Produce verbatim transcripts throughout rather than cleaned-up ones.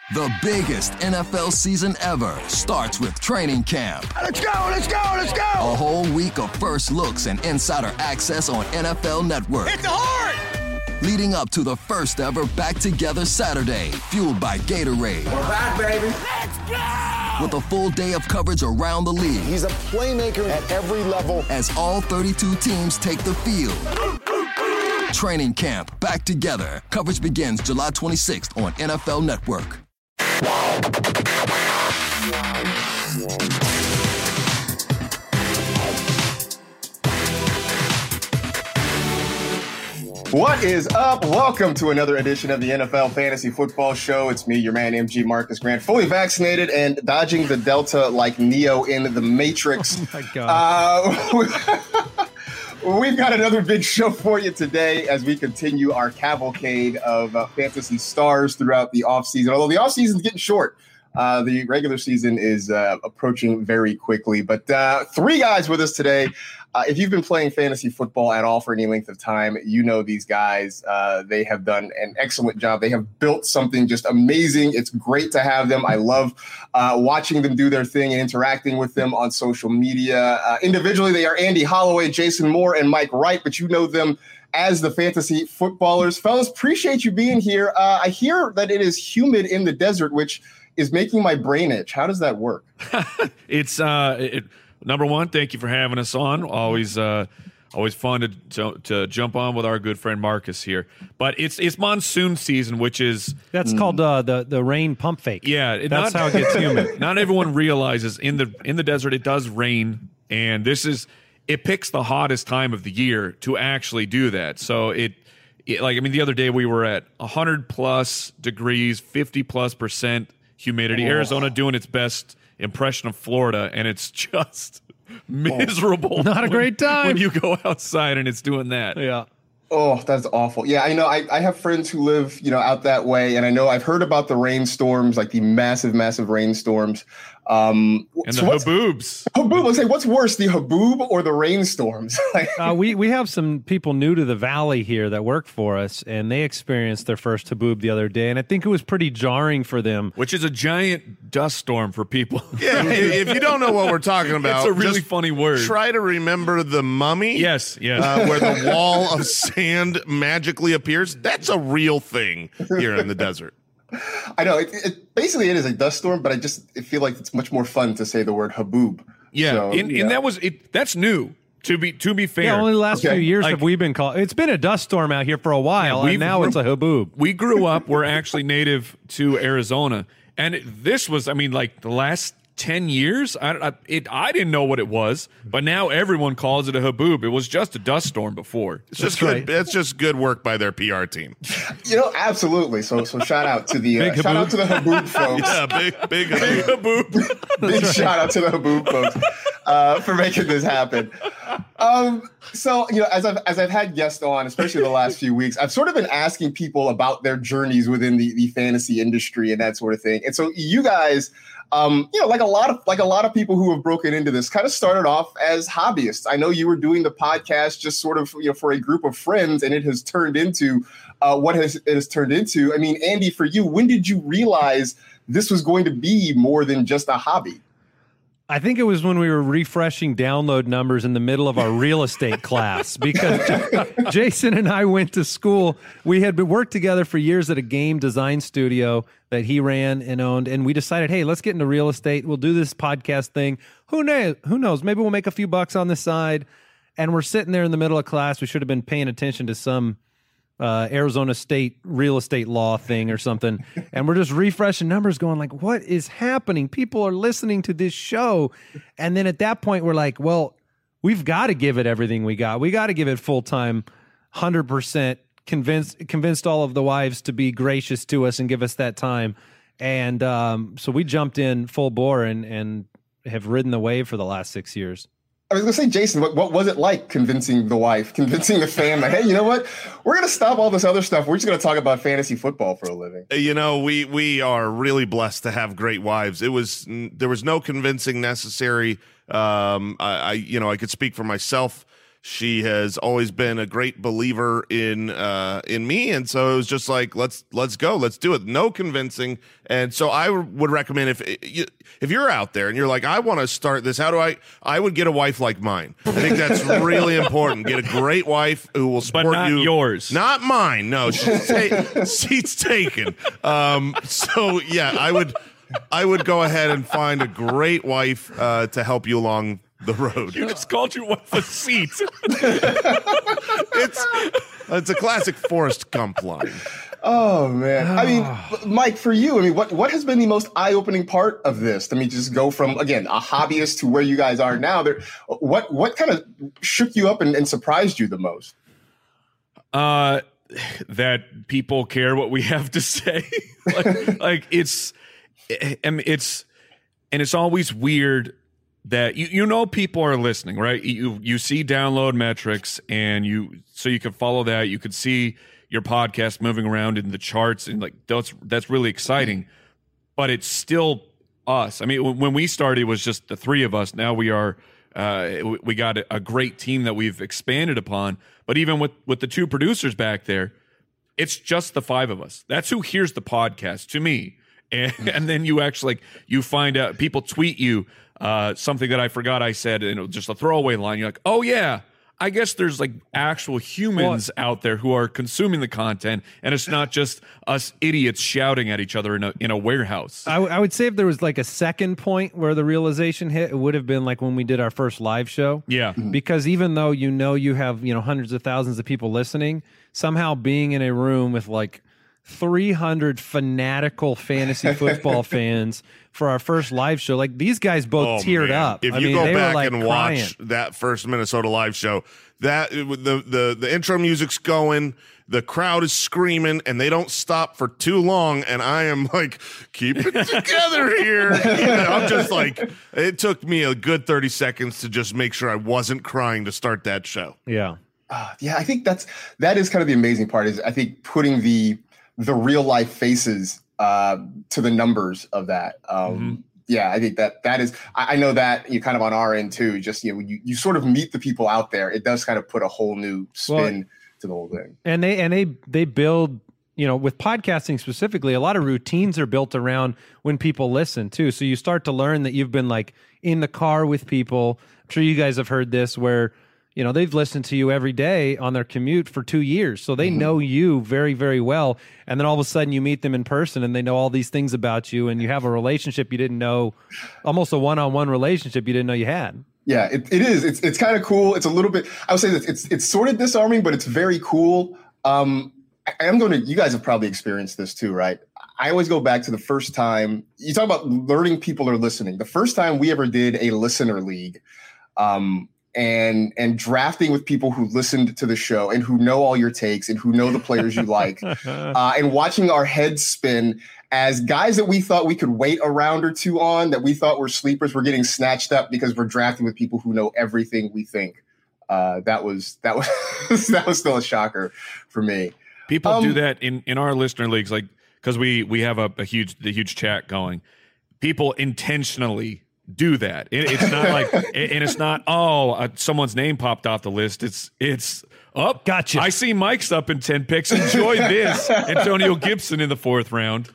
The biggest N F L season ever starts with training camp. Let's go, let's go, let's go! A whole week of first looks and insider access on N F L Network. Hit the horn! Leading up to the first ever Back Together Saturday, fueled by Gatorade. We're back, baby. Let's go! With a full day of coverage around the league. He's a playmaker at every level. As all thirty-two teams take the field. Training camp, Back Together. Coverage begins July twenty-sixth on N F L Network. What is up? Welcome to another edition of the N F L Fantasy Football Show. It's me, your man, M G Marcus Grant, fully vaccinated and dodging the Delta like Neo in the Matrix. Oh, my God. Uh, we've got another big show for you today as we continue our cavalcade of uh, fantasy stars throughout the offseason. Although the offseason is getting short. Uh, the regular season is uh, approaching very quickly. But uh, three guys with us today. Uh, if you've been playing fantasy football at all for any length of time, you know these guys. Uh, they have done an excellent job. They have built something just amazing. It's great to have them. I love uh, watching them do their thing and interacting with them on social media. Uh, individually, they are Andy Holloway, Jason Moore, and Mike Wright, but you know them as the fantasy footballers. Fellas, appreciate you being here. Uh, I hear that it is humid in the desert, which is making my brain itch. How does that work? it's uh, it, number one, thank you for having us on. Always, uh, always fun to, to to jump on with our good friend Marcus here. But it's it's monsoon season, which is that's mm. called uh, the the rain pump fake. Yeah, it, that's not, how it gets humid. Not everyone realizes in the in the desert it does rain, and this is it picks the hottest time of the year to actually do that. So it. it like I mean, the other day we were at one hundred plus degrees, fifty plus percent humidity. Oh. Arizona doing its best impression of Florida, and it's just miserable. Not a great time when you go outside and it's doing that. Yeah. Oh, that's awful. Yeah, I know. I, I have friends who live, you know, out that way, and I know I've heard about the rainstorms, like the massive, massive rainstorms. Um, and so the haboobs. Haboob. Let's say, what's worse, the haboob or the rainstorms? uh, we we have some people new to the valley here that work for us, and they experienced their first haboob the other day, and I think it was pretty jarring for them. Which is a giant dust storm for people. Yeah, if you don't know what we're talking about, it's a really just funny word. Try to remember The Mummy. Yes, yes. Uh, where the wall of sand magically appears. That's a real thing here in the desert. I know. It, it basically it is a dust storm, but I just I feel like it's much more fun to say the word haboob. Yeah, so, and, yeah. and that was it. That's new. To be to be fair, yeah, only the last okay. few years like, have we been called. It's been a dust storm out here for a while, yeah, and now it's a haboob. We grew up. We're actually native to Arizona, and it, this was, I mean, like the last ten years. I, I it I didn't know what it was, but now everyone calls it a haboob. It was just a dust storm before. It's just That's good. Right. It's just good work by their P R team. You know, absolutely. So, so shout out to the uh, shout out to the haboob folks. Yeah, big, big, big haboob. Big right. shout out to the haboob folks uh, for making this happen. Um, so, you know, as I've as I've had guests on, especially the last few weeks, I've sort of been asking people about their journeys within the the fantasy industry and that sort of thing. And so, you guys. Um, you know, like a lot of like a lot of people who have broken into this kind of started off as hobbyists. I know you were doing the podcast just sort of, you know, for a group of friends, and it has turned into uh, what has it has turned into. I mean, Andy, for you, when did you realize this was going to be more than just a hobby? I think it was when we were refreshing download numbers in the middle of our real estate class, because Jason and I went to school. We had been worked together for years at a game design studio that he ran and owned, and we decided, hey, let's get into real estate. We'll do this podcast thing. Who knows? Who knows? Maybe we'll make a few bucks on the side. And we're sitting there in the middle of class. We should have been paying attention to some uh, Arizona State real estate law thing or something. And we're just refreshing numbers going like, what is happening? People are listening to this show. And then at that point, we're like, well, we've got to give it everything we got. We got to give it full-time, one hundred percent. Convinced convinced all of the wives to be gracious to us and give us that time. And um, so we jumped in full bore and, and have ridden the wave for the last six years. I was going to say, Jason, what, what was it like convincing the wife, convincing the family? Hey, you know what? We're going to stop all this other stuff. We're just going to talk about fantasy football for a living. You know, we we are really blessed to have great wives. It was there was no convincing necessary. Um, I, I you know I could speak for myself. She has always been a great believer in uh, in me, and so it was just like let's let's go, let's do it. No convincing, and so I would recommend if if you're out there and you're like, I want to start this. How do I? I would get a wife like mine. I think that's really important. Get a great wife who will support but not you. Yours, not mine. No, she's ta- seat's taken. Um, so yeah, I would I would go ahead and find a great wife uh, to help you along the road. You just called your wife a seat. it's it's a classic Forrest Gump line. Oh man! I mean, Mike, for you, I mean, what what has been the most eye-opening part of this? I mean, just go from again a hobbyist to where you guys are now. There, what what kind of shook you up and, and surprised you the most? Uh, that people care what we have to say. like, like it's, I mean, it's, and it's always weird that you you know people are listening, right? You you see download metrics, and you so you can follow that. You could see your podcast moving around in the charts, and like that's that's really exciting. But it's still us. I mean, when we started, it was just the three of us. Now we are uh, we got a great team that we've expanded upon. But even with with the two producers back there, it's just the five of us. That's who hears the podcast to me. And, and then you actually like you find out people tweet you. Uh, something that I forgot I said, you know, just a throwaway line. You're like, oh yeah, I guess there's like actual humans well, out there who are consuming the content, and it's not just us idiots shouting at each other in a in a warehouse. I, w- I would say if there was like a second point where the realization hit, it would have been like when we did our first live show. Yeah, because even though you know you have you know hundreds of thousands of people listening, somehow being in a room with like three hundred fanatical fantasy football fans for our first live show. Like these guys both oh, teared man. up. If I you mean, go they back were, like, and crying. watch that first Minnesota live show, that the, the, the intro music's going, the crowd is screaming, and they don't stop for too long. And I am like, keep it together here. You know, I'm just like, it took me a good thirty seconds to just make sure I wasn't crying to start that show. Yeah. Uh, yeah, I think that's, that is kind of the amazing part is I think putting the, the real life faces uh, to the numbers of that. Um, mm-hmm. Yeah, I think that that is, I, I know that you kind of on our end too, just, you know, you, you sort of meet the people out there. It does kind of put a whole new spin well, to the whole thing. And they, and they, they build, you know, with podcasting specifically, a lot of routines are built around when people listen too. So you start to learn that you've been like in the car with people. I'm sure you guys have heard this where, you know, they've listened to you every day on their commute for two years. So they mm-hmm. know you very, very well. And then all of a sudden you meet them in person and they know all these things about you and you have a relationship you didn't know, almost a one-on-one relationship you didn't know you had. Yeah, it, it is. It's it's kind of cool. It's a little bit, I would say that it's it's sort of disarming, but it's very cool. Um, I, I'm going to, you guys have probably experienced this too, right? I always go back to the first time, you talk about learning people are listening. The first time we ever did a listener league, um, and and drafting with people who listened to the show and who know all your takes and who know the players you like, uh, and watching our heads spin as guys that we thought we could wait a round or two on, that we thought were sleepers, were getting snatched up because we're drafting with people who know everything we think. Uh, that was that was that was still a shocker for me. People um, do that in, in our listener leagues, like because we we have a, a huge the huge chat going. People intentionally do that. It, it's not like, and it's not, oh, uh, someone's name popped off the list. It's, it's, oh, gotcha. I see Mike's up in ten picks. Enjoy this. Antonio Gibson in the fourth round.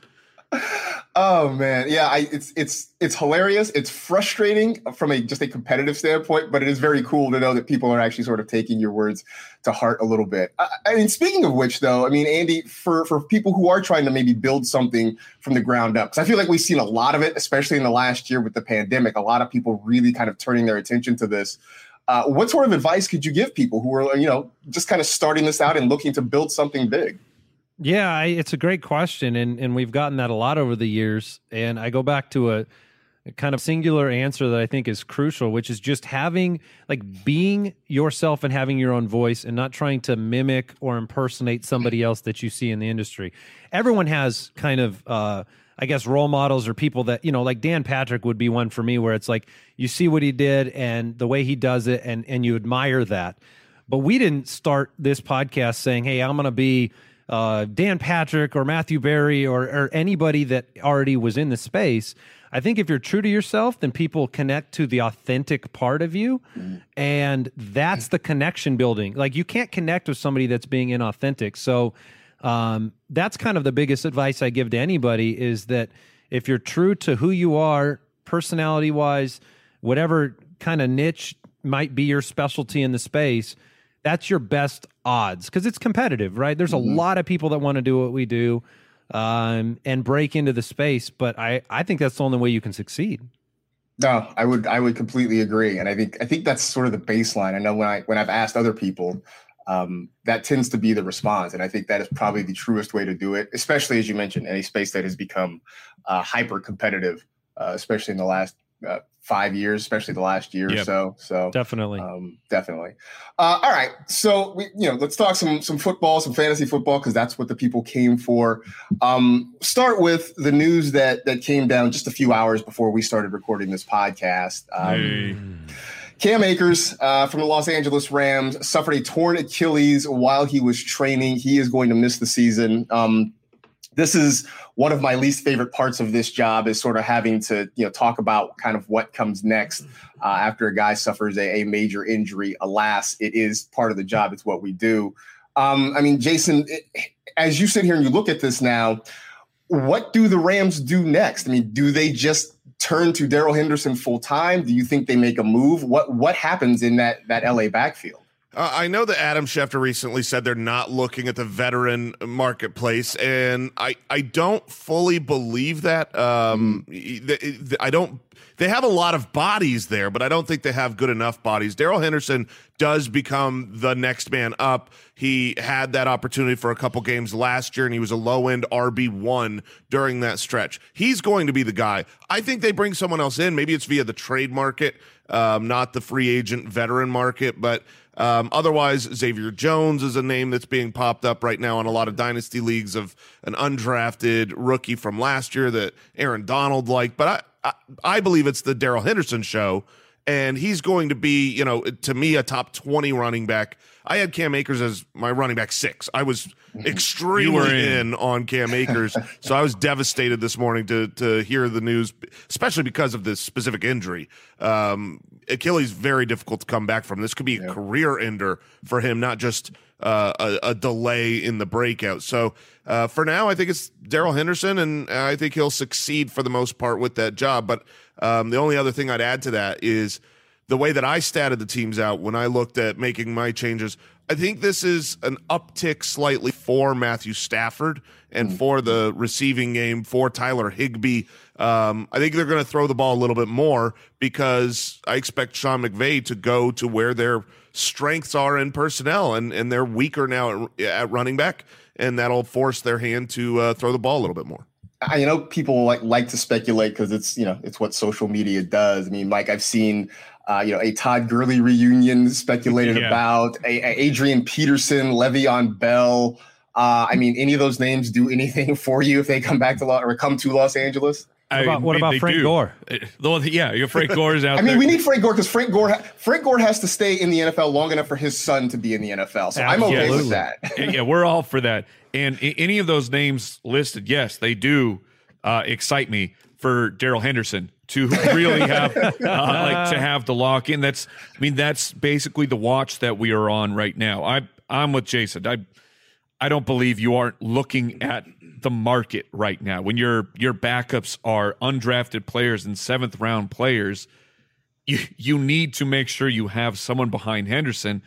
Oh man, yeah, I, it's it's it's hilarious. It's frustrating from a just a competitive standpoint, but it is very cool to know that people are actually sort of taking your words to heart a little bit. I, I mean, speaking of which, though, I mean, Andy, for for people who are trying to maybe build something from the ground up, because I feel like we've seen a lot of it, especially in the last year with the pandemic. A lot of people really kind of turning their attention to this. Uh, what sort of advice could you give people who are, you know, just kind of starting this out and looking to build something big? Yeah, I, it's a great question, and and we've gotten that a lot over the years. And I go back to a, a kind of singular answer that I think is crucial, which is just having, like, being yourself and having your own voice and not trying to mimic or impersonate somebody else that you see in the industry. Everyone has kind of, uh, I guess, role models or people that, you know, like Dan Patrick would be one for me, where it's like you see what he did and the way he does it, and and you admire that. But we didn't start this podcast saying, hey, I'm going to be uh, Dan Patrick or Matthew Berry or, or anybody that already was in the space. I think if you're true to yourself, then people connect to the authentic part of you. And that's the connection building. Like, you can't connect with somebody that's being inauthentic. So um, that's kind of the biggest advice I give to anybody, is that if you're true to who you are, personality wise, whatever kind of niche might be your specialty in the space, that's your best odds, because it's competitive, right? There's a mm-hmm. lot of people that want to do what we do. Um, and break into the space, but I, I think that's the only way you can succeed. No, I would I would completely agree, and I think I think that's sort of the baseline. I know when I when I've asked other people, um, that tends to be the response, and I think that is probably the truest way to do it, especially as you mentioned, in a space that has become uh, hyper competitive, uh, especially in the last uh, five years, especially the last year yep. or so. So definitely, um, definitely. Uh, all right, so we, you know, let's talk some some football, some fantasy football, because that's what the people came for. Um, start with the news that that came down just a few hours before we started recording this podcast. Um, hey. Cam Akers uh, from the Los Angeles Rams suffered a torn Achilles while he was training. He is going to miss the season. Um, This is one of my least favorite parts of this job, is sort of having to, you know, talk about kind of what comes next uh, after a guy suffers a, a major injury. Alas, it is part of the job. It's what we do. Um, I mean, Jason, it, as you sit here and you look at this now, what do the Rams do next? I mean, do they just turn to Darrell Henderson full time? Do you think they make a move? What what happens in that that L A backfield? Uh, I know that Adam Schefter recently said they're not looking at the veteran marketplace, and I, I don't fully believe that. Um, mm. I don't. They have a lot of bodies there, but I don't think they have good enough bodies. Darrell Henderson does become the next man up. He had that opportunity for a couple games last year, and he was a low-end R B one during that stretch. He's going to be the guy. I think they bring someone else in. Maybe it's via the trade market, um, not the free agent veteran market, but Um, otherwise, Xavier Jones is a name that's being popped up right now in a lot of dynasty leagues, of an undrafted rookie from last year that Aaron Donald liked. But I, I, I believe it's the Darrell Henderson show, and he's going to be, you know, to me, a top twenty running back. I had Cam Akers as my running back six. I was extremely in. in on Cam Akers, so I was devastated this morning to to hear the news, especially because of this specific injury. Um, Achilles, very difficult to come back from. This could be a yeah. career ender for him, not just uh, a, a delay in the breakout. So uh, for now, I think it's Darrell Henderson, and I think he'll succeed for the most part with that job. But um, the only other thing I'd add to that is the way that I statted the teams out when I looked at making my changes. I think this is an uptick slightly for Matthew Stafford and mm-hmm. for the receiving game for Tyler Higbee. Um, I think they're going to throw the ball a little bit more, because I expect Sean McVay to go to where their strengths are in personnel, and, and they're weaker now at, at running back, and that'll force their hand to uh, throw the ball a little bit more. I you know people like like to speculate, because it's you know it's what social media does. I mean, Mike, I've seen uh, you know a Todd Gurley reunion speculated yeah. about, a, a Adrian Peterson, Le'Veon Bell. Uh, I mean, any of those names do anything for you if they come back to Los, or come to Los Angeles? What about, what about Frank do. Gore? Yeah, your Frank Gore is out I mean, there. we need Frank Gore, because Frank Gore ha- Frank Gore has to stay in the N F L long enough for his son to be in the N F L. So Absolutely. I'm okay with that. Yeah, we're all for that. And any of those names listed, yes, they do uh, excite me for Darrell Henderson to really have uh, like to have the lock in. That's, I mean, that's basically the watch that we are on right now. I I'm with Jason. I I don't believe you aren't looking at the market right now when your your backups are undrafted players and seventh round players. You you need to make sure you have someone behind Henderson,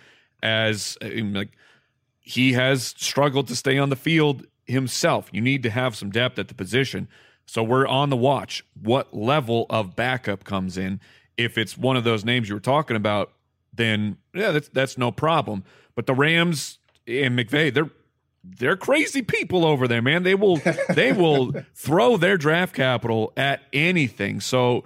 as I mean, like he has struggled to stay on the field himself. You need to have some depth at the position. So we're on the watch. What level of backup comes in? If it's one of those names you were talking about, then yeah, that's that's no problem. But the Rams and McVay, they're They're crazy people over there, man. They will they will throw their draft capital at anything. So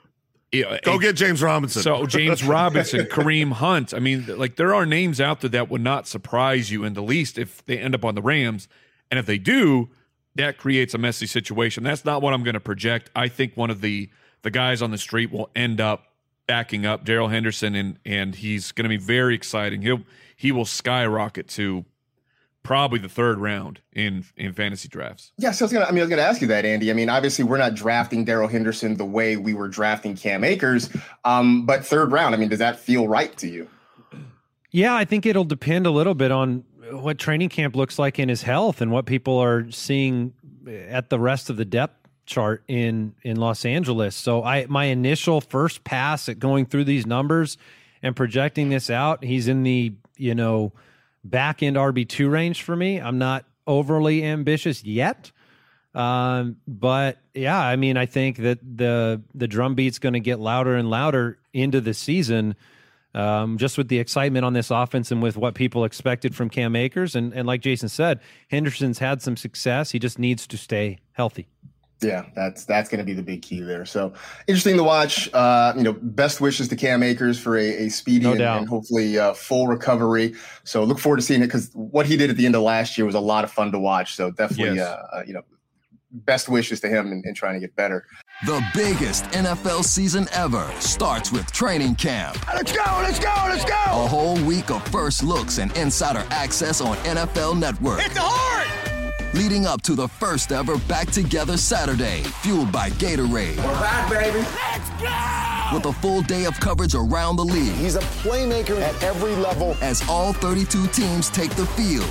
you know, go get James Robinson. So James Robinson, Kareem Hunt. I mean, like there are names out there that would not surprise you in the least if they end up on the Rams. And if they do, that creates a messy situation. That's not what I'm going to project. I think one of the the guys on the street will end up backing up Darrell Henderson, and and he's going to be very exciting. He'll he will skyrocket to probably the third round in in fantasy drafts. Yeah, so I was gonna. I mean, I was gonna ask you that, Andy. I mean, obviously, we're not drafting Darrell Henderson the way we were drafting Cam Akers, um, but third round. I mean, does that feel right to you? Yeah, I think it'll depend a little bit on what training camp looks like in his health and what people are seeing at the rest of the depth chart in in Los Angeles. So, I my initial first pass at going through these numbers and projecting this out, he's in the you know. back end R B two range for me. I'm not overly ambitious yet. Um, but yeah, I mean, I think that the, the drum beat's going to get louder and louder into the season. Um, just with the excitement on this offense and with what people expected from Cam Akers. And, and like Jason said, Henderson's had some success. He just needs to stay healthy. Yeah, that's that's going to be the big key there. So interesting to watch. Uh, you know, best wishes to Cam Akers for a, a speedy no and, and hopefully uh, full recovery. So look forward to seeing it because what he did at the end of last year was a lot of fun to watch. So definitely, yes. uh, you know, best wishes to him in, in trying to get better. The biggest N F L season ever starts with training camp. Let's go, let's go, let's go! A whole week of first looks and insider access on N F L Network. Hit the horn! Leading up to the first ever Back Together Saturday, fueled by Gatorade. We're back, baby. Let's go! With a full day of coverage around the league. He's a playmaker at every level. As all thirty-two teams take the field.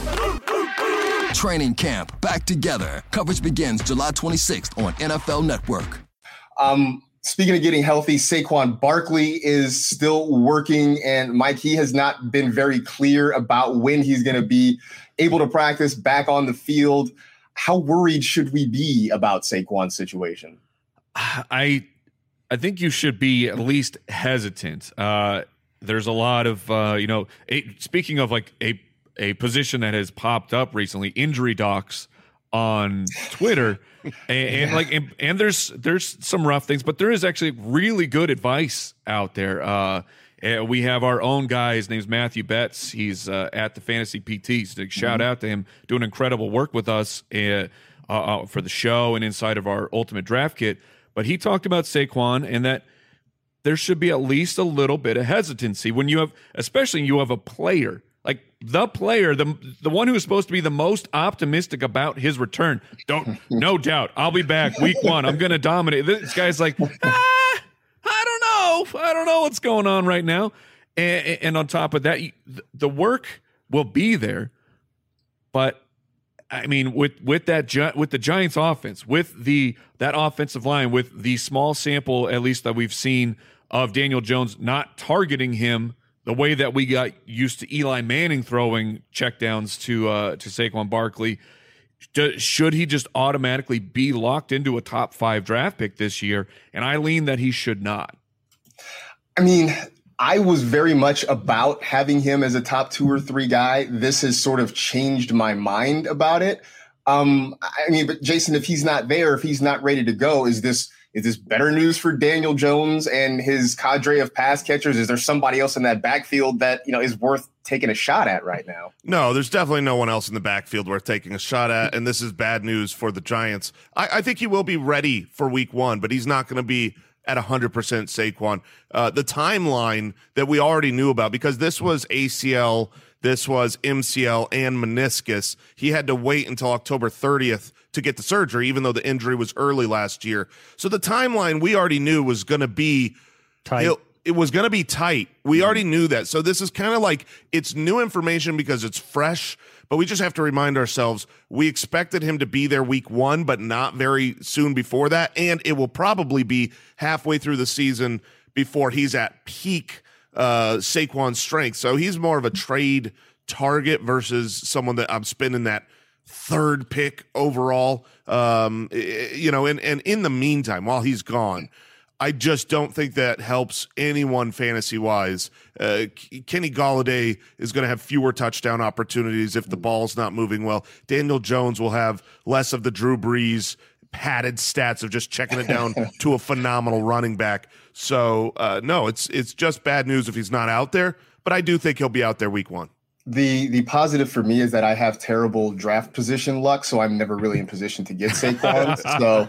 Training camp, Back Together. Coverage begins July twenty-sixth on N F L Network. Um, speaking of getting healthy, Saquon Barkley is still working. And Mike, he has not been very clear about when he's going to be able to practice back on the field. How worried should we be about Saquon's situation? I I think you should be at least hesitant. Uh, there's a lot of, uh, you know, a, speaking of like a, a position that has popped up recently, injury docs on Twitter. and, and like, and, and there's, there's some rough things, but there is actually really good advice out there. Uh, Uh, we have our own guy. His name's Matthew Betts. He's uh, at the Fantasy P T. So shout out to him, doing incredible work with us uh, uh, for the show and inside of our Ultimate Draft Kit. But he talked about Saquon and that there should be at least a little bit of hesitancy when you have, especially you have a player, like the player, the the one who is supposed to be the most optimistic about his return. Don't, no doubt, I'll be back week one. I'm going to dominate. This guy's like, ah, I don't know. I don't know what's going on right now. And, and on top of that, the work will be there. But I mean, with with that with the Giants offense, with the that offensive line, with the small sample, at least that we've seen of Daniel Jones not targeting him the way that we got used to Eli Manning throwing checkdowns to uh, to Saquon Barkley, should he just automatically be locked into a top five draft pick this year? And I lean that he should not. I mean, I was very much about having him as a top two or three guy. This has sort of changed my mind about it. Um, I mean, but Jason, if he's not there, if he's not ready to go, is this is this better news for Daniel Jones and his cadre of pass catchers? Is there somebody else in that backfield that, you know, is worth taking a shot at right now? No, there's definitely no one else in the backfield worth taking a shot at, and this is bad news for the Giants. I, I think he will be ready for week one, but he's not going to be at one hundred percent Saquon. Uh, the timeline that we already knew about, because this was A C L, this was M C L, and meniscus. He had to wait until October thirtieth to get the surgery, even though the injury was early last year. So the timeline we already knew was going to be tight. It was going to be tight. We already knew that. So this is kind of like, it's new information because it's fresh, but we just have to remind ourselves we expected him to be there week one, but not very soon before that. And it will probably be halfway through the season before he's at peak uh, Saquon strength. So he's more of a trade target versus someone that I'm spending that third pick overall. Um, you know, and, and in the meantime, while he's gone, I just don't think that helps anyone fantasy-wise. Uh, Kenny Golladay is going to have fewer touchdown opportunities if the ball's not moving well. Daniel Jones will have less of the Drew Brees padded stats of just checking it down to a phenomenal running back. So, uh, no, it's it's just bad news if he's not out there, but I do think he'll be out there week one. The the positive for me is that I have terrible draft position luck, so I'm never really in position to get Saquon. So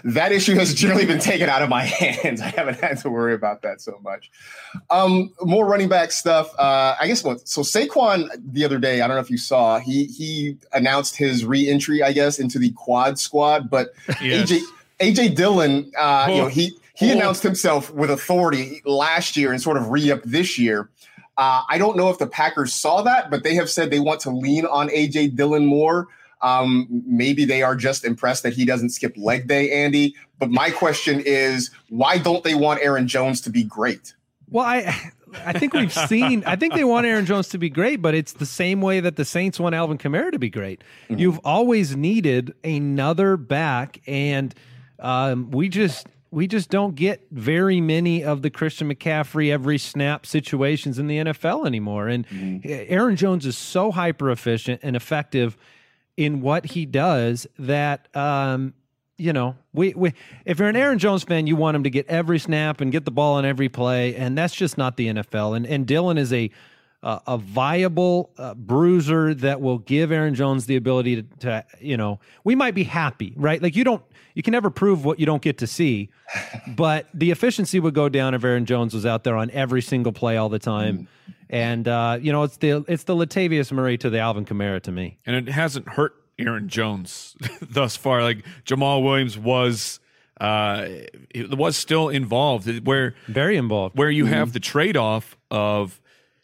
that issue has generally been taken out of my hands. I haven't had to worry about that so much. Um, more running back stuff. Uh, I guess what, so Saquon the other day, I don't know if you saw, he he announced his re-entry, I guess, into the quad squad. But yes. A J A J Dillon, uh, oh. you know, he he oh. announced himself with authority last year and sort of re-upped this year. Uh, I don't know if the Packers saw that, but they have said they want to lean on A J Dillon more. Um, maybe they are just impressed that he doesn't skip leg day, Andy. But my question is, why don't they want Aaron Jones to be great? Well, I I think we've seen, I think they want Aaron Jones to be great, but it's the same way that the Saints want Alvin Kamara to be great. Mm-hmm. You've always needed another back, and um, we just... We just don't get very many of the Christian McCaffrey every snap situations in the N F L anymore. And mm-hmm. Aaron Jones is so hyper efficient and effective in what he does that, um, you know, we, we if you're an Aaron Jones fan, you want him to get every snap and get the ball on every play. And that's just not the N F L. And, and Dillon is a, uh, a viable uh, bruiser that will give Aaron Jones the ability to, to, you know, we might be happy, right? Like you don't, You can never prove what you don't get to see, but the efficiency would go down if Aaron Jones was out there on every single play all the time. Mm. And, uh, you know, it's the it's the Latavius Murray to the Alvin Kamara to me. And it hasn't hurt Aaron Jones thus far. Like Jamal Williams was uh, it was still involved. Where Very involved. Where you mm-hmm. have the trade-off of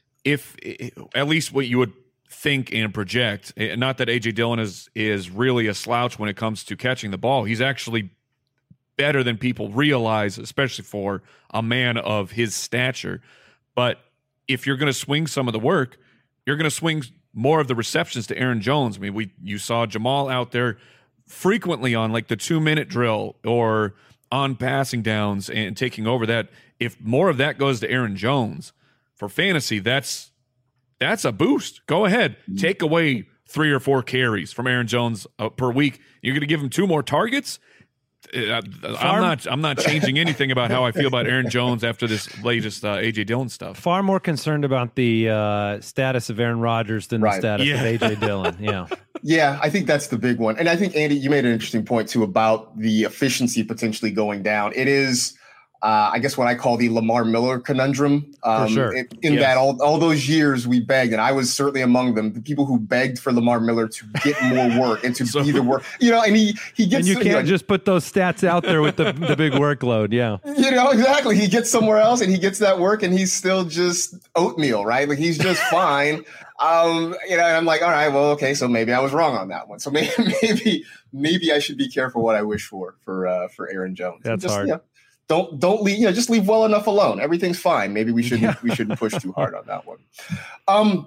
if at least what you would think and project. Not that A J Dillon is is really a slouch when it comes to catching the ball. He's actually better than people realize, especially for a man of his stature. But if you're going to swing some of the work, you're going to swing more of the receptions to Aaron Jones. I mean, we you saw Jamal out there frequently on like the two-minute drill or on passing downs and taking over that. If more of that goes to Aaron Jones for fantasy, that's That's a boost. Go ahead. Take away three or four carries from Aaron Jones uh, per week. You're going to give him two more targets? Uh, I'm not I'm not changing anything about how I feel about Aaron Jones after this latest uh, A J Dillon stuff. Far more concerned about the uh, status of Aaron Rodgers than right. the status yeah. of A J Dillon. Yeah. Yeah, I think that's the big one. And I think, Andy, you made an interesting point, too, about the efficiency potentially going down. It is... Uh, I guess what I call the Lamar Miller conundrum. Um, for sure. In, in yes. that all, all those years we begged, and I was certainly among them, the people who begged for Lamar Miller to get more work and to so, be the work. You know, and he he gets. And you can't you know, just put those stats out there with the, the big workload. Yeah. You know, exactly. He gets somewhere else and he gets that work and he's still just oatmeal, right? Like he's just fine. Um, you know, and I'm like, all right, well, okay, so maybe I was wrong on that one. So maybe maybe maybe I should be careful what I wish for for uh, for Aaron Jones. That's just, hard. You know, Don't don't leave, you know, just leave well enough alone. Everything's fine. Maybe we shouldn't yeah. we shouldn't push too hard on that one. Um,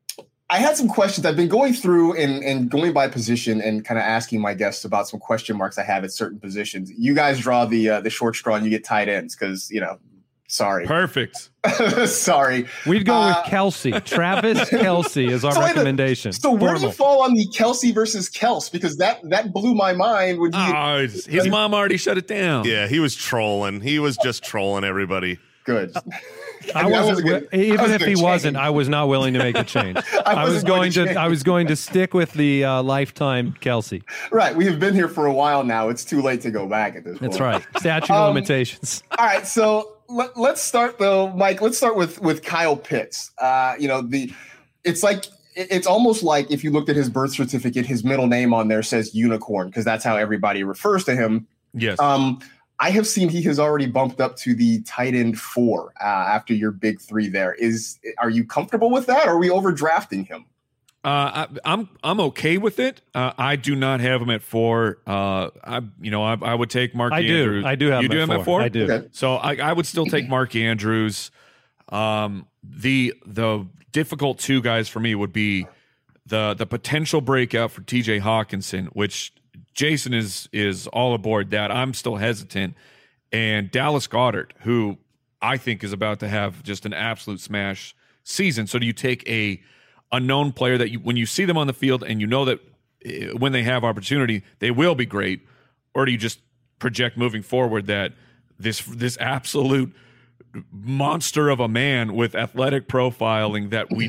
I had some questions. I've been going through and, and going by position and kind of asking my guests about some question marks I have at certain positions. You guys draw the uh, the short straw and you get tight ends because, you know, sorry. Perfect. Sorry. We'd go uh, with Kelsey. Travis Kelsey is our so recommendation. So where Normal. do you fall on the Kelsey versus Kels? Because that that blew my mind when he oh, his uh, mom already shut it down. Yeah, he was trolling. He was just trolling everybody. Good. I, I mean, wasn't good, even was if he change. wasn't. I was not willing to make a change. I, I was going to. to I was going to stick with the uh, lifetime Kelsey. Right. We have been here for a while now. It's too late to go back at this point. That's right. Statute of um, limitations. All right. So let, let's start though, Mike. Let's start with with Kyle Pitts. Uh, you know the. It's like. It's almost like if you looked at his birth certificate, his middle name on there says unicorn because that's how everybody refers to him. Yes. Um. I have seen he has already bumped up to the tight end four uh, after your big three. There is, are you comfortable with that? Or are we overdrafting him? Uh, I, I'm I'm okay with it. Uh, I do not have him at four. Uh, I you know I, I would take Mark I Andrews. do. I do have. You him do at have him at four. I do. Okay. So I, I would still take Mark Andrews. Um, the the difficult two guys for me would be the the potential breakout for T J Hawkinson, which Jason is is all aboard that. I'm still hesitant. And Dallas Goedert, who I think is about to have just an absolute smash season. So do you take a a known player that you, when you see them on the field and you know that when they have opportunity, they will be great, or do you just project moving forward that this this absolute monster of a man with athletic profiling that we just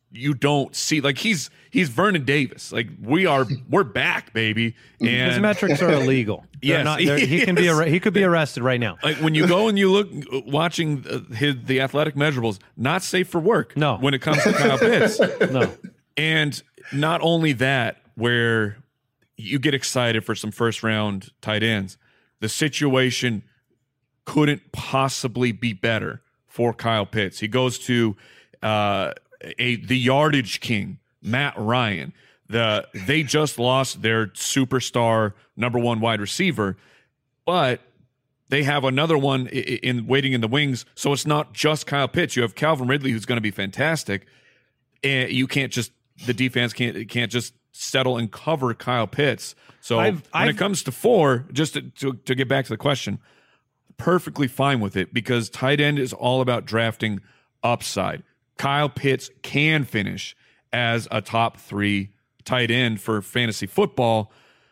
you don't see. Like he's he's Vernon Davis. Like we are we're back, baby. And his metrics are illegal. Yes, not, he can be ar- he could be arrested right now. Like when you go and you look watching uh, his the athletic measurables, not safe for work. No, when it comes to Kyle Pitts. No, and not only that, where you get excited for some first round tight ends, the situation couldn't possibly be better for Kyle Pitts. He goes to uh, a the yardage king, Matt Ryan. The they just lost their superstar number one wide receiver, but they have another one in, in waiting in the wings. So it's not just Kyle Pitts. You have Calvin Ridley, who's going to be fantastic, and you can't just the defense can't can't just settle and cover Kyle Pitts. So I've, when I've, it comes to four, just to, to to get back to the question, perfectly fine with it because tight end is all about drafting upside. Kyle Pitts can finish as a top three tight end for fantasy football.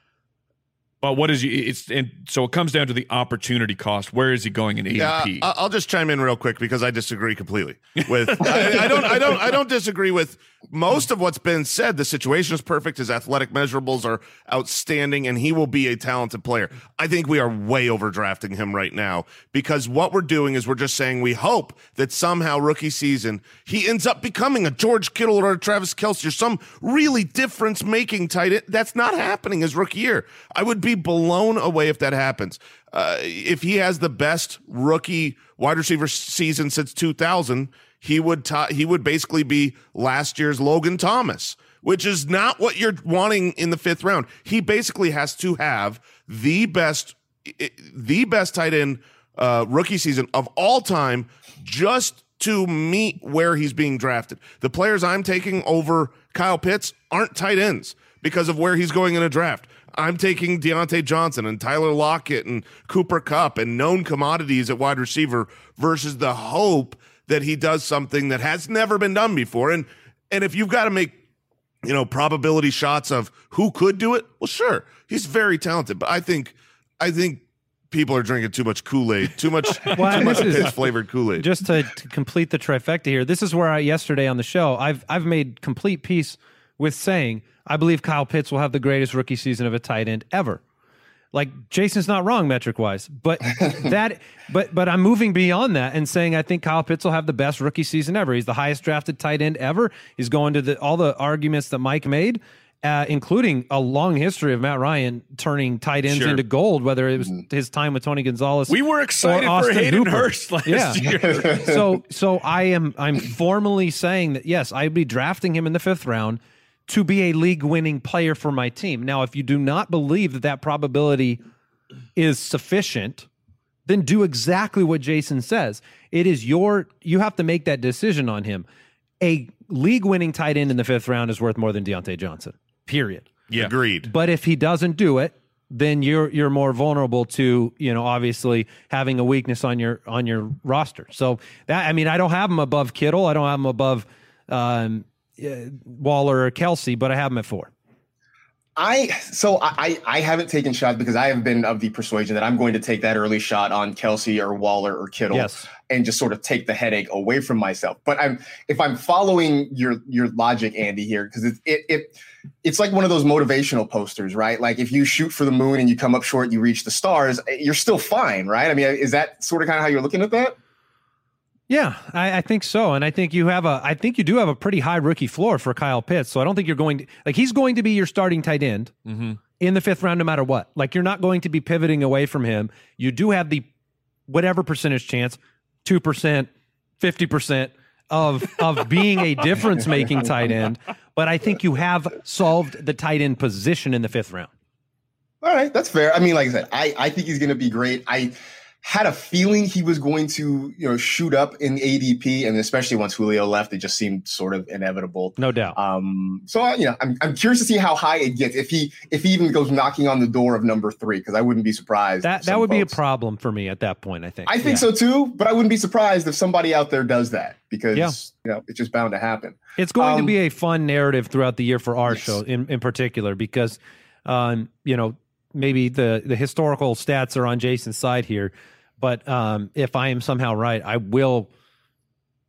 But what is you? It's and so it comes down to the opportunity cost. Where is he going in A D P? Uh, I'll just chime in real quick because I disagree completely with. I, I don't. I don't. I don't disagree with most of what's been said. The situation is perfect. His athletic measurables are outstanding, and he will be a talented player. I think we are way overdrafting him right now because what we're doing is we're just saying we hope that somehow rookie season he ends up becoming a George Kittle or a Travis Kelce or some really difference-making tight end. That's not happening his rookie year. I would be blown away if that happens. Uh, if he has the best rookie wide receiver season since two thousand, he would t- he would basically be last year's Logan Thomas, which is not what you're wanting in the fifth round. He basically has to have the best the best tight end uh, rookie season of all time just to meet where he's being drafted. The players I'm taking over Kyle Pitts aren't tight ends because of where he's going in a draft. I'm taking Deontay Johnson and Tyler Lockett and Cooper Kupp and known commodities at wide receiver versus the hope that he does something that has never been done before. And and if you've got to make, you know, probability shots of who could do it, well, sure, he's very talented. But I think I think people are drinking too much Kool-Aid, too much, well, too much is, pitch-flavored Kool-Aid. Just to, to complete the trifecta here, this is where I yesterday on the show, I've I've made complete peace with saying I believe Kyle Pitts will have the greatest rookie season of a tight end ever. Like Jason's not wrong metric wise, but that, but but I'm moving beyond that and saying I think Kyle Pitts will have the best rookie season ever. He's the highest drafted tight end ever. He's going to the all the arguments that Mike made, uh, including a long history of Matt Ryan turning tight ends Sure. into gold. Whether it was his time with Tony Gonzalez, We were excited or for Austin Hayden Hooper. Hurst last Yeah. year. so so I am I'm formally saying that yes, I'd be drafting him in the fifth round to be a league-winning player for my team. Now, if you do not believe that that probability is sufficient, then do exactly what Jason says. It is your, you have to make that decision on him. A league-winning tight end in the fifth round is worth more than Deontay Johnson, period. Yeah. Agreed. But if he doesn't do it, then you're you're more vulnerable to, you know, obviously having a weakness on your on your roster. So that, I mean, I don't have him above Kittle. I don't have him above um, uh, Waller or Kelce, but I have him at four. I so I I haven't taken shots because I have been of the persuasion that I'm going to take that early shot on Kelce or Waller or Kittle, Yes. and just sort of take the headache away from myself. But I'm if I'm following your your logic, Andy, here, because it it it it's like one of those motivational posters, right? Like if you shoot for the moon and you come up short, you reach the stars, you're still fine, right? I mean, is that sort of kind of how you're looking at that? Yeah, I, I think so, and I think you have a. I think you do have a pretty high rookie floor for Kyle Pitts. So I don't think you're going to like he's going to be your starting tight end Mm-hmm. in the fifth round, no matter what. Like you're not going to be pivoting away from him. You do have the whatever percentage chance, two percent, fifty percent of of being a difference making tight end. But I think you have solved the tight end position in the fifth round. All right, that's fair. I mean, like I said, I I think he's going to be great. I had a feeling he was going to, you know, shoot up in A D P, and especially once Julio left, it just seemed sort of inevitable. No doubt. Um, so uh, you know, I'm I'm curious to see how high it gets if he if he even goes knocking on the door of number three, because I wouldn't be surprised. That if that some would be a folks- problem for me at that point. I think. I think Yeah. so too, but I wouldn't be surprised if somebody out there does that because Yeah. you know it's just bound to happen. It's going to Um, be a fun narrative throughout the year for our yes. show in, in particular, because, um, you know, maybe the, the historical stats are on Jason's side here, but um, if I am somehow right, I will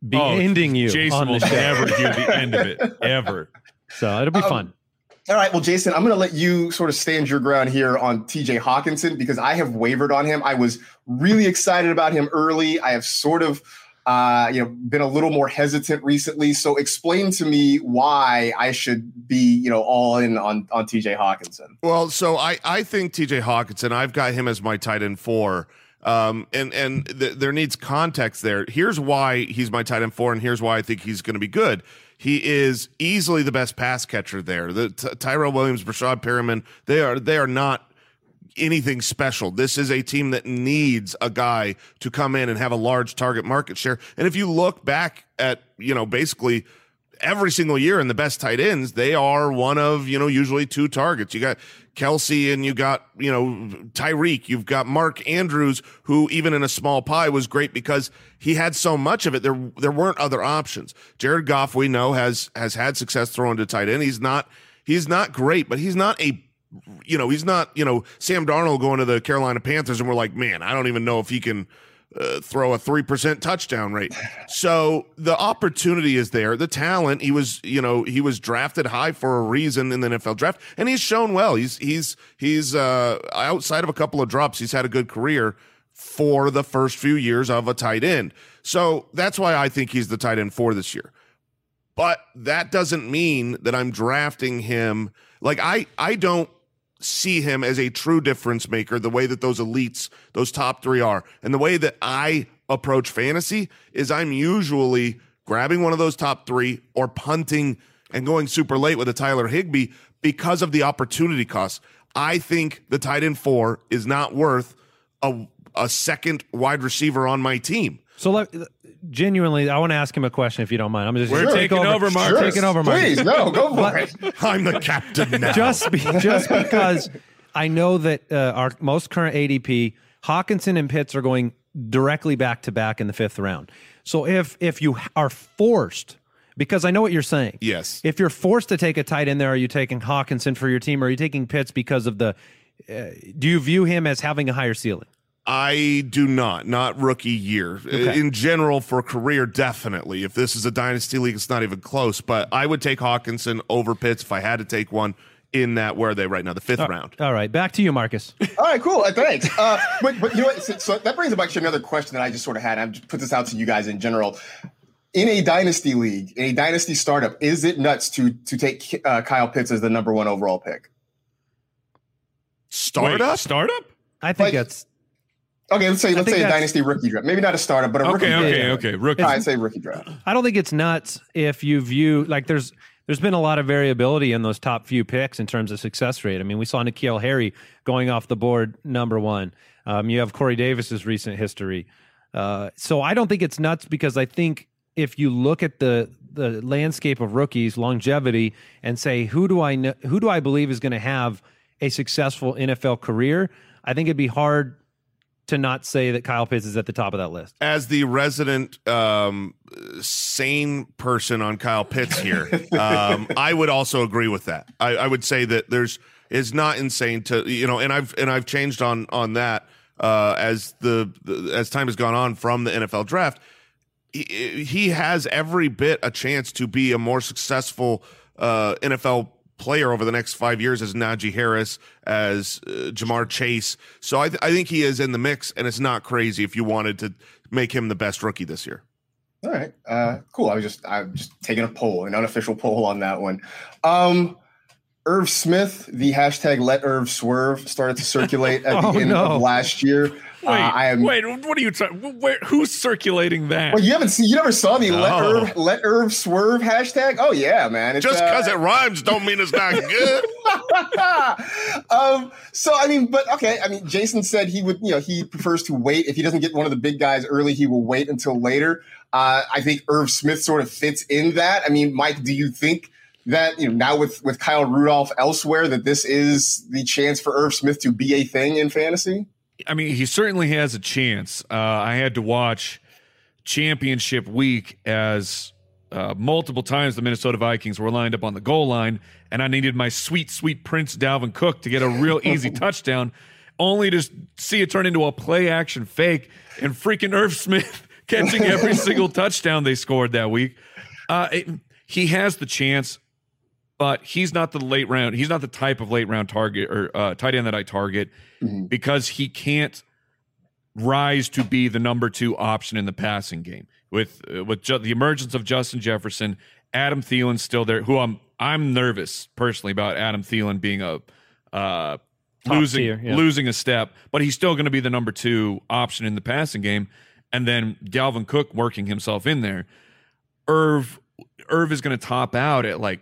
be oh, ending you Jason on will the show. never do the end of it, ever. So it'll be Um, fun. All right, well, Jason, I'm going to let you sort of stand your ground here on T J Hawkinson because I have wavered on him. I was really excited about him early. I have sort of, uh, you know, been a little more hesitant recently. So explain to me why I should be, you know, all in on on T J Hawkinson. Well, so I, I think T J Hawkinson, I've got him as my tight end four. Um, and and th- there needs context there. Here's why he's my tight end four, and here's why I think he's going to be good. He is easily the best pass catcher there. The T- Tyrell Williams, Brashad Perriman, they are they are not anything special. This is a team that needs a guy to come in and have a large target market share. And if you look back at, you know, basically every single year in the best tight ends, they are one of, you know, usually two targets. You got Kelsey and you got, you know, Tyreek. You've got Mark Andrews, who even in a small pie was great because he had so much of it. There, there weren't other options. Jared Goff, we know, has has had success throwing to tight end. He's not he's not great, but he's not a, you know, he's not, you know, Sam Darnold going to the Carolina Panthers, and we're like, man, I don't even know if he can Uh, throw a three percent touchdown rate. So the opportunity is there. The talent, he was, you know, he was drafted high for a reason in the N F L draft, and he's shown well. He's, he's, he's, uh, outside of a couple of drops, he's had a good career for the first few years of a tight end. So that's why I think he's the tight end for this year. But that doesn't mean that I'm drafting him. Like I, I don't see him as a true difference maker the way that those elites, those top three are. And the way that I approach fantasy is I'm usually grabbing one of those top three or punting and going super late with a Tyler Higbee because of the opportunity cost. I think the tight end four is not worth a, a second wide receiver on my team. So let, genuinely, I want to ask him a question if you don't mind. I'm just We're sure. taking take over, Mark. Sure. Taking over, Mark. Please, no, go for it. I'm the captain now. Just be, just because I know that uh, our most current A D P, Hawkinson and Pitts are going directly back to back in the fifth round. So if if you are forced, because I know what you're saying. Yes. If you're forced to take a tight end there, are you taking Hawkinson for your team, or are you taking Pitts because of the? Uh, do you view him as having a higher ceiling? I do not, not rookie year. Okay. In general, for career, definitely. If this is a dynasty league, it's not even close. But I would take Hawkinson over Pitts if I had to take one in that, where are they right now, the fifth Uh, round. All right, back to you, Marcus. All right, cool. Uh, thanks. Uh, but, but you know what? So, so that brings about another question that I just sort of had. I've just put this out to you guys in general. In a dynasty league, in a dynasty startup, is it nuts to to take uh, Kyle Pitts as the number one overall pick? Startup? Wait, startup? I think Like- that's Okay, let's say let's think say a that's- dynasty rookie draft. Maybe not a startup, but a rookie Okay, draft. okay, okay. Rookie. I'd say rookie draft. I don't think it's nuts if you view like there's there's been a lot of variability in those top few picks in terms of success rate. I mean, we saw N'Keal Harry going off the board number one. Um, you have Corey Davis's recent history. Uh, so I don't think it's nuts because I think if you look at the the landscape of rookies, longevity, and say who do I know, who do I believe is going to have a successful N F L career, I think it'd be hard to not say that Kyle Pitts is at the top of that list. As the resident um, sane person on Kyle Pitts here, um, I would also agree with that. I, I would say that there's is not insane to, you know, and I've and I've changed on on that uh, as the, the as time has gone on from the N F L draft. He, he has every bit a chance to be a more successful uh, N F L player over the next five years as Najee Harris, as uh, Jamar Chase. So I, th- I think he is in the mix, and it's not crazy if you wanted to make him the best rookie this year. All right, uh, cool. I was just I'm just taking a poll, an unofficial poll on that one. Um, Irv Smith, the hashtag Let Irv Swerve started to circulate at the Oh, end no. of last year. Wait, uh, I am. wait, what are you trying? Where, who's circulating that? Well, you haven't seen, you never saw the Let Oh. Irv Let Irv Swerve hashtag? Oh yeah, man. It's, Just uh, because it rhymes don't mean it's not good. um, so I mean, but okay. I mean, Jason said he would, you know, he prefers to wait. If he doesn't get one of the big guys early, he will wait until later. Uh, I think Irv Smith sort of fits in that. I mean, Mike, do you think that, you know, now with, with Kyle Rudolph elsewhere, that this is the chance for Irv Smith to be a thing in fantasy? I mean, he certainly has a chance. Uh, I had to watch championship week as uh, multiple times the Minnesota Vikings were lined up on the goal line, and I needed my sweet, sweet Prince Dalvin Cook to get a real easy touchdown, only to see it turn into a play-action fake, and freaking Irv Smith catching every single touchdown they scored that week. Uh, it, he has the chance, but he's not the late round. He's not the type of late round target or uh, tight end that I target mm-hmm. because he can't rise to be the number two option in the passing game. With uh, with ju- the emergence of Justin Jefferson, Adam Thielen's still there. Who I'm I'm nervous personally about Adam Thielen being a uh, losing tier, yeah. losing a step, but he's still going to be the number two option in the passing game. And then Dalvin Cook working himself in there. Irv Irv is going to top out at like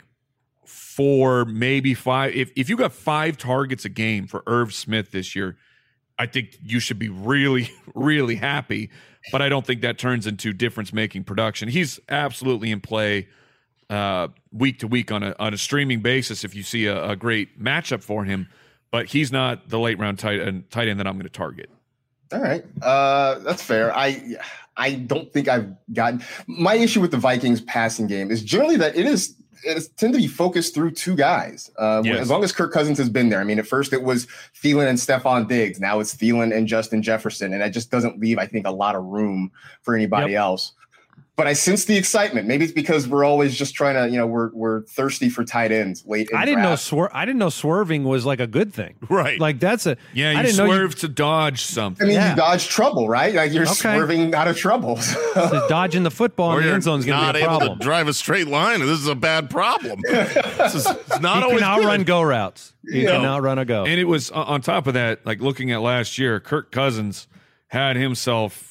four, maybe five. If if you got five targets a game for Irv Smith this year, I think you should be really, really happy. But I don't think that turns into difference-making production. He's absolutely in play uh, week to week on a on a streaming basis if you see a, a great matchup for him. But he's not the late-round tight end, tight end that I'm going to target. All right, uh, that's fair. I I don't think I've gotten my issue with the Vikings passing game is generally that it is. It's tend to be focused through two guys. Uh, yes. As long as Kirk Cousins has been there. I mean, at first it was Thielen and Stephon Diggs. Now it's Thielen and Justin Jefferson. And that just doesn't leave, I think, a lot of room for anybody yep. else. But I sense the excitement. Maybe it's because we're always just trying to, you know, we're we're thirsty for tight ends late in I didn't draft. know swer- I didn't know swerving was like a good thing. Right. Like that's a yeah. You I didn't swerve know you, to dodge something. I mean, yeah. you dodge trouble, right? Like you're okay. swerving out of trouble. So dodging the football or in the you're end zone is going to not be a able problem. to drive a straight line, and this is a bad problem. This is it's not he always can outrun good. go routes. He Yeah. can outrun a go. And it was on top of that, like looking at last year, Kirk Cousins had himself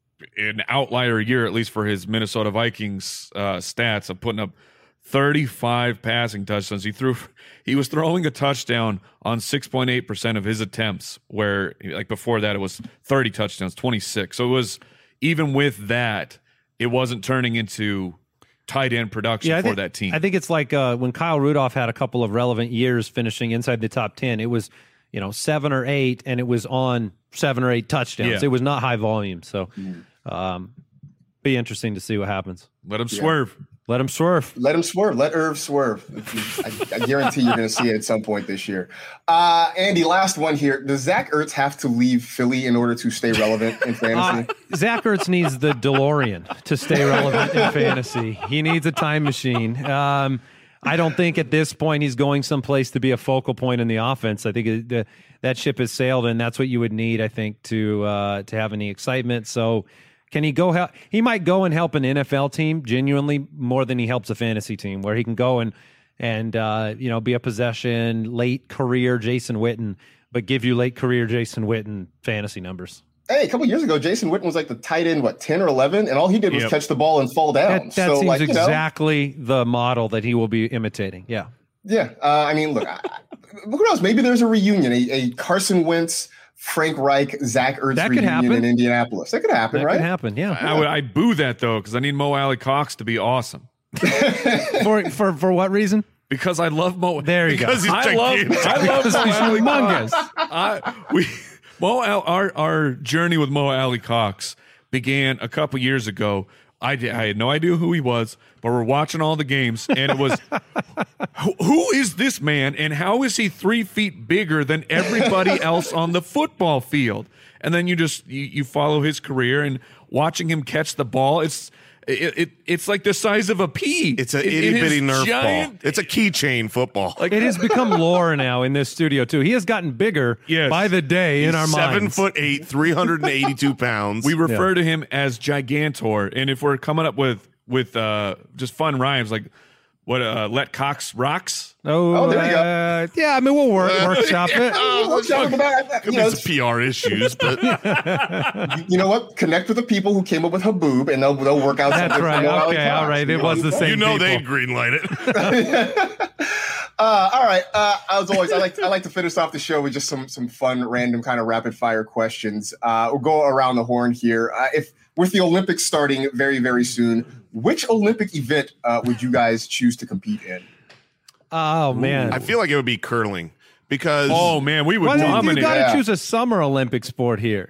an outlier year, at least for his Minnesota Vikings uh, stats, of putting up thirty-five passing touchdowns. He threw, he was throwing a touchdown on six point eight percent of his attempts, where like before that it was thirty touchdowns, twenty-six. So it was, even with that, it wasn't turning into tight end production yeah, for think, that team. I think it's like uh, when Kyle Rudolph had a couple of relevant years finishing inside the top ten, it was, you know, seven or eight, and it was on seven or eight touchdowns. Yeah. It was not high volume. So um, be interesting to see what happens. Let him Yeah. swerve. Let him swerve. Let him swerve. Let Irv swerve. I, I guarantee you're going to see it at some point this year. Uh, Andy, last one here. Does Zach Ertz have to leave Philly in order to stay relevant in fantasy? Uh, Zach Ertz needs the DeLorean to stay relevant in fantasy. He needs a time machine. Um, I don't think at this point he's going someplace to be a focal point in the offense. I think it, the, that ship has sailed, and that's what you would need, I think, to uh, to have any excitement. So can he go help? He might go and help an N F L team genuinely more than he helps a fantasy team, where he can go and and uh, you know, be a possession late career Jason Witten, but give you late career Jason Witten fantasy numbers. Hey, a couple years ago, Jason Witten was like the tight end, what, ten or eleven? And all he did was Yep. catch the ball and fall down. That, that so, seems like, you know, exactly the model that he will be imitating. Yeah. yeah. Uh, I mean, look, I, who knows? Maybe there's a reunion, a, a Carson Wentz, Frank Reich, Zach Ertz That could reunion happen. in Indianapolis. That could happen, That right? could happen. Yeah. I would I boo that though, because I need Mo Alley Cox to be awesome. for, for, for what reason? Because I love Mo. There you go. Because he's I love, gigantic. I love Because Mo he's Alley humongous. Cox. I, we, Mo Al, our our journey with Mo Alley Cox began a couple years ago. I did, I had no idea who he was, but we're watching all the games, and it was, who, who is this man, and how is he three feet bigger than everybody else on the football field? And then you just you, you follow his career and watching him catch the ball. It's it, it it's like the size of a pea. It's an It- it itty bitty is Nerf giant. ball. It's a keychain football. Like It has become lore now in this studio, too. He has gotten bigger Yes. by the day in our Seven minds. foot eight, three hundred and eighty-two pounds. we refer to him as Gigantor, and if we're coming up with with uh, just fun rhymes like what uh, let Cox rocks. Oh, Oh, there you go. uh, yeah, I mean, we'll work, workshop it. Oh, Let's talk about- could you be know, some P R issues, but you know what? Connect with the people who came up with Haboob, and they'll they'll work out. That's something for right. Mo Alley Okay, Cox. all right. It You was know, the same you know people. they greenlight it. Uh, all right. Uh, as always, I like I like to finish off the show with just some some fun, random kind of rapid fire questions. Uh, we'll go around the horn here. Uh, if with the Olympics starting very very soon, which Olympic event uh, would you guys choose to compete in? Oh, man. I feel like it would be curling because Oh man, we would Well, you dominate. got to Yeah. choose a summer Olympic sport here.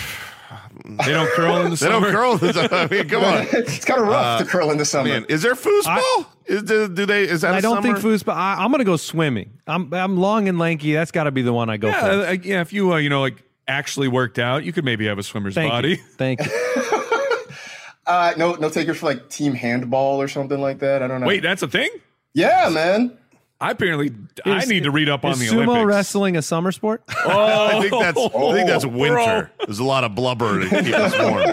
They don't curl in the they summer. don't curl. This, I mean, come on, It's kind of rough to curl in the summer. man. Is there foosball? Is do, do they? Is that? I a don't think summer? foosball. I, I'm going to go swimming. I'm I'm long and lanky. That's got to be the one I go Yeah, for. uh, yeah. If you uh, you know like actually worked out, you could maybe have a swimmer's Thank body. you. Thank you. Uh, no, no takers for like team handball or something like that. I don't know. Wait, that's a thing? Yeah, man. I apparently I Is- need to read up on Is the sumo Olympics. wrering a summer sport? Oh, I think that's I think that's winter. bro. There's a lot of blubber to keep us warm.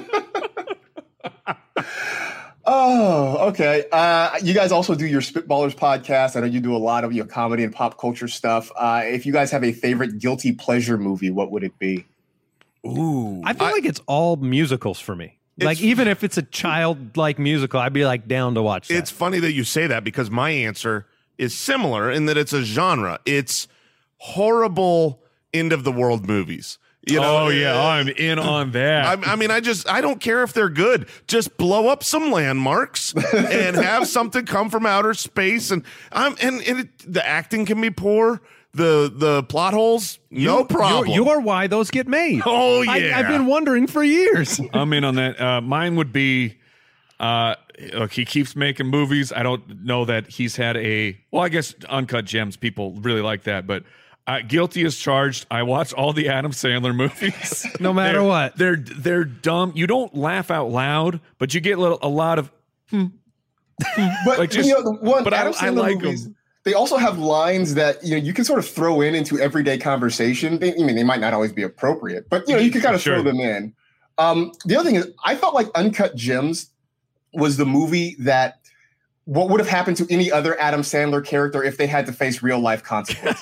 Oh, okay. Uh, you guys also do your Spitballers podcast. I know you do a lot of your comedy and pop culture stuff. Uh, if you guys have a favorite guilty pleasure movie, what would it be? Ooh. I feel I- like it's all musicals for me. Like It's- even if it's a childlike musical, I'd be like down to watch that. It's funny that you say that because my answer is similar in that it's a genre. It's horrible end of the world movies. You know, oh yeah, I'm in on that. I, I mean, I just I don't care if they're good. Just blow up some landmarks and have something come from outer space. And I'm and, and it, the acting can be poor. The the plot holes, no problem. You're, you're why those get made. Oh, I, yeah. I've been wondering for years. I'm in on that. Uh, mine would be, uh, look, he keeps making movies. I don't know that he's had a, well, I guess Uncut Gems, people really like that, but uh, guilty as charged. I watch all the Adam Sandler movies. No matter They're- what. They're, they're dumb. You don't laugh out loud, but you get a, little, a lot of, But Like, just- you know, the one but I- Adam I Sandler like movies, them. they also have lines that you know you can sort of throw in into everyday conversation. They, I mean, they might not always be appropriate, but you know you can kind of Sure. throw them in. Um, the other thing is, I felt like Uncut Gems was the movie that what would have happened to any other Adam Sandler character if they had to face real life consequences,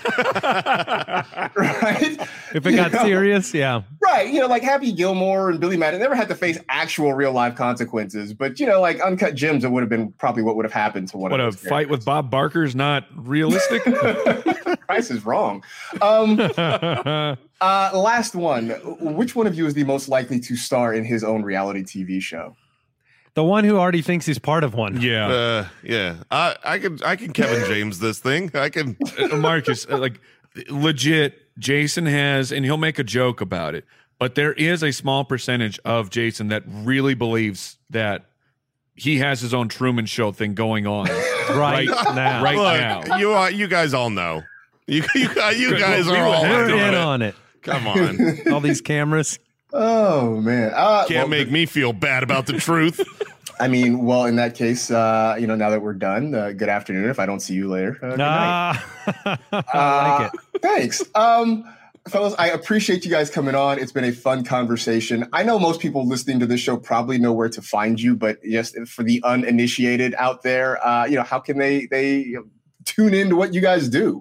right? If it You got know? serious, yeah. Right, you know, like Happy Gilmore and Billy Madden never had to face actual real life consequences, but you know, like Uncut Gems, it would have been probably what would have happened to one what, a of those fight with Bob Barker is not realistic? Price is wrong. Um, uh, last one. Which one of you is the most likely to star in his own reality T V show? The one who already thinks he's part of one. yeah. Uh, yeah, I, I can I can Kevin James this thing. I can. Uh, Marcus, uh, like legit, Jason has, and he'll make a joke about it, but there is a small percentage of Jason that really believes that he has his own Truman Show thing going on Right now. right Look, now. you are, you guys all know. You you, you guys We are were all We're in in on it. on it. Come on, All these cameras. Oh man, uh, can't well, make me feel bad about the truth. I mean, well, in that case, uh, you know, now that we're done, uh, good afternoon. If I don't see you later, uh, good night. Ah, I Uh, like it. Thanks. Um, fellas, I appreciate you guys coming on. It's been a fun conversation. I know most people listening to this show probably know where to find you, but just for the uninitiated out there, uh, you know, how can they they you know, tune into what you guys do?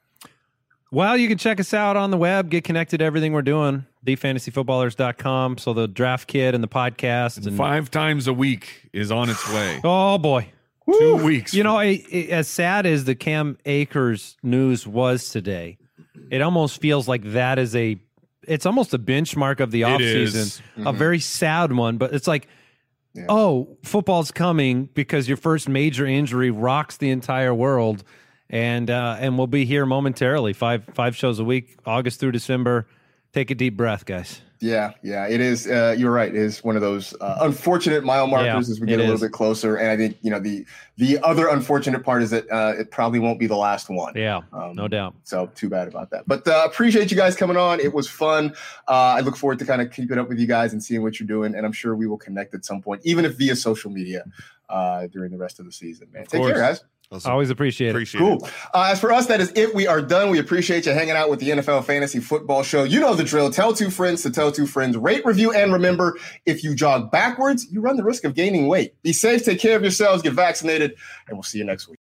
Well, you can check us out on the web, get connected to everything we're doing, the fantasy footballers dot com. So the draft kit and the podcast. And, Five times a week is on its way. oh, boy. Two weeks. You know, I, I- as sad as the Cam Akers news was today, it almost feels like that is a, it's almost a benchmark of the It offseason. is. A very sad one, but it's like, Yeah. oh, football's coming because your first major injury rocks the entire world. And uh, and we'll be here momentarily, five five shows a week, August through December. Take a deep breath, guys. Yeah, yeah, it is. Uh, you're right. It is one of those uh, unfortunate mile markers Yeah, as we get it a little is. bit closer. And I think you know the the other unfortunate part is that uh, it probably won't be the last one. Yeah, Um, no doubt. So too bad about that. But uh, appreciate you guys coming on. It was fun. Uh, I look forward to kind of keeping up with you guys and seeing what you're doing. And I'm sure we will connect at some point, even if via social media uh, during the rest of the season. Man, take course. care, guys. Awesome. Always appreciate it. Appreciate Cool. it. Uh, as for us, that is it. We are done. We appreciate you hanging out with the N F L Fantasy Football Show. You know the drill. Tell two friends to tell two friends. Rate, review, and remember, if you jog backwards, you run the risk of gaining weight. Be safe. Take care of yourselves. Get vaccinated. And we'll see you next week.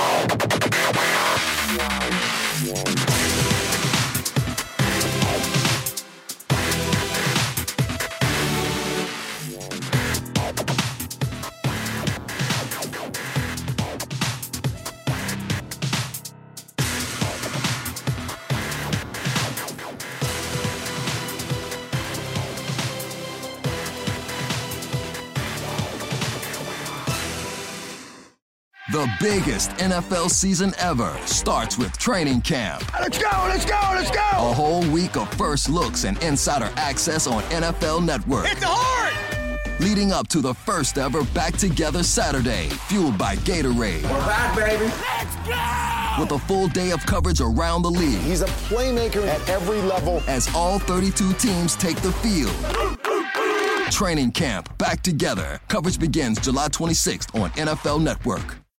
The biggest N F L season ever starts with training camp. Let's go, let's go, let's go! A whole week of first looks and insider access on N F L Network. Hit the heart! Leading up to the first ever Back Together Saturday, fueled by Gatorade. We're back, baby. Let's go! With a full day of coverage around the league He's a playmaker at every level. as all thirty-two teams take the field. Training camp back together. Coverage begins July twenty-sixth on N F L Network.